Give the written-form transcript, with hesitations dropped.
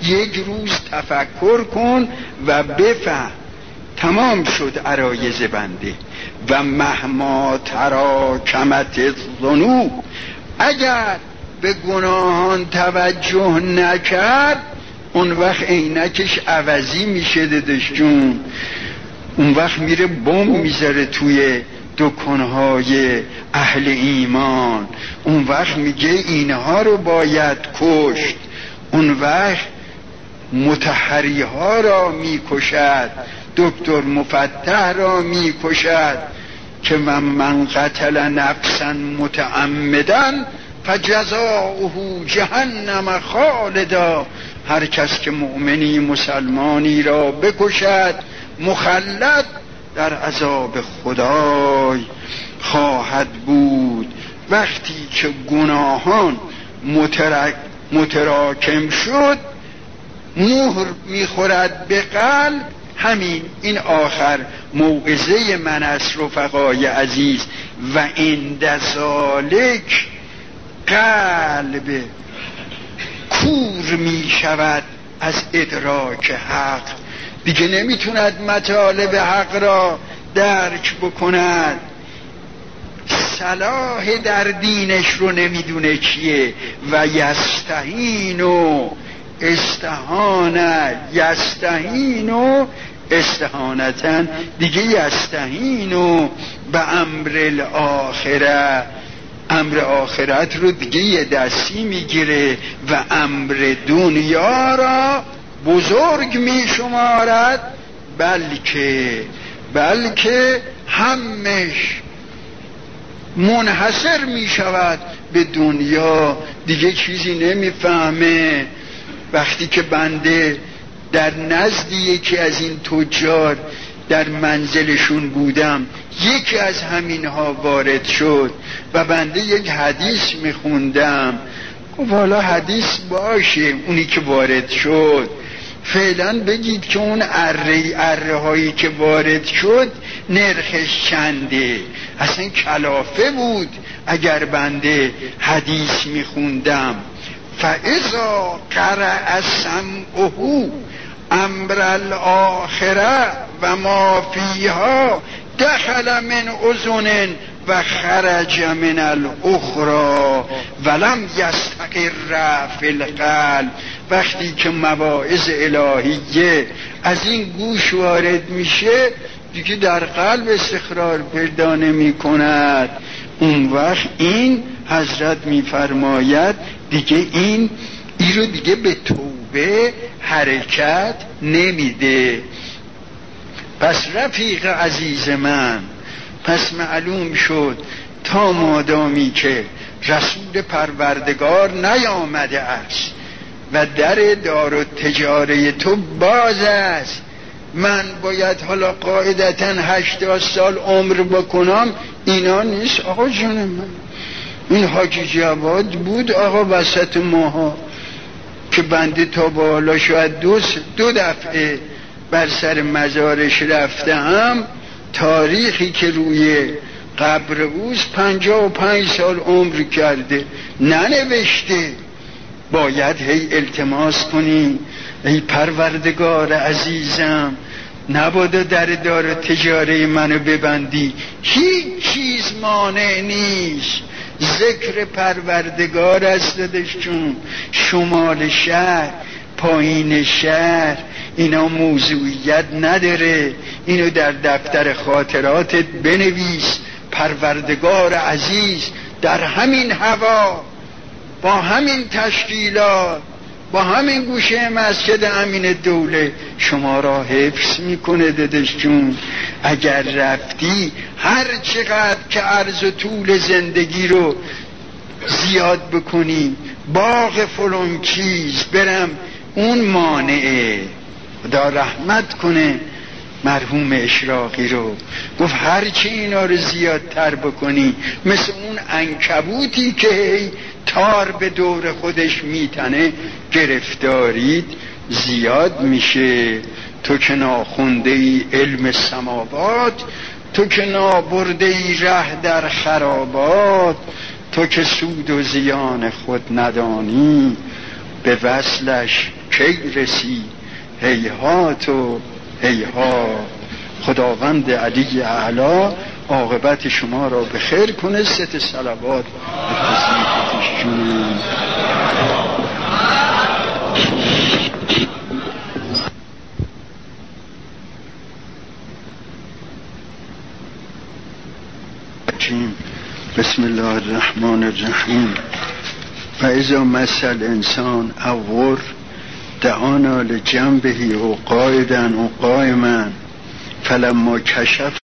یک روز تفکر کن و بفهم. تمام شد عرایض بنده. و مهما تراکمت الذنوب، اگر به گناهان توجه نکرد اون وقت عینکش عوضی میشه داداش جون. اون وقت میره بمب میذاره توی دکانهای اهل ایمان. اون وقت میگه اینها رو باید کشت. اون وقت مطهری ها را میکشد، دکتر مفتح را میکشد که من قتل نفسا متعمدا فجزاؤه جهنم خالدا. هر کس که مؤمنی مسلمانی را بکشد مخلد در عذاب خدای خواهد بود. وقتی که گناهان متراکم شد مهر میخورد به قلب. همین این آخر موعظه من است رفقای عزیز. و عند ذالک قلب کور می شود از ادراک حق، دیگه نمیتوند مطالب حق را درک بکند. صلاح در دینش رو نمیدونه چیه. و یستهین و استهانه، یستهین و استهانتن دیگه، یستهین و به امر الاخره، امر آخرت رو دیگه یه دستی میگیره و امر دنیا را بزرگ میشمارد. بلکه همش منحصر میشود به دنیا، دیگه چیزی نمیفهمه. وقتی که بنده در نزد یکی از این تجار در منزلشون بودم، یکی از همینها وارد شد و بنده یک حدیث میخوندم. گفت حالا حدیث باشه، اونی که وارد شد فعلا بگید که اون اره هایی که وارد شد نرخش چنده. اصلا کلافه بود اگر بنده حدیث میخوندم. فاذا قرأ سمعه امر الاخره و ما فیها دخل من اذن و خرج من الاخرى ولم یستقر فی القلب. وقتی که مواعظ الهیه از این گوش وارد میشه دیگه در قلب استقرار پیدا نمی کند. اون وقت این حضرت میفرماید دیگه این رو دیگه به توبه حرکت نمیده. پس رفیق عزیز من، پس معلوم شد تا مادامی که رسول پروردگار نیامده است و در دار و تجاره تو باز است، من باید حالا قاعدتا 80 سال عمر بکنم، اینا نیست آقا جون من. این حاجی جواد بود آقا وسط ماها که بنده تا بالا شاید دو دفعه بر سر مزارش رفتم. تاریخی که روی قبر اوست 55 سال عمر کرده، ننوشته. باید هی التماس کنی ای پروردگار عزیزم نبادا در دار تجاره منو ببندی. هیچ چیز مانع نیست، ذکر پروردگار است دادشون. شمال شهر پایین شهر اینا موضوعیت نداره. اینو در دفتر خاطراتت بنویس. پروردگار عزیز در همین هوا با همین تشکیلات با همین گوشه مسجد امین دوله شما را حفظ میکنه دادش جون. اگر رفتی هر چقدر که عرض و طول زندگی رو زیاد بکنی، باغ فلان چیز برم، اون مانعه. خدا رحمت کنه مرحوم اشراقی رو، گفت هرچی اینا رو زیادتر بکنی مثل اون عنکبوتی که تار به دور خودش میتنه گرفتاریت زیاد میشه. تو که ناخونده ای علم سماوات، تو که نابرده ای ره در خرابات، تو که سود و زیان خود ندانی به وصلش کی رسی هیهات و هیهات. خداوند علی اعلی عاقبت شما را به خیر کنه. 3 صلوات جون. بسم الله الرحمن الرحیم. فاذا مس الانسان الضر دعانا لجنبه او قاعدا او قائما فلما کشف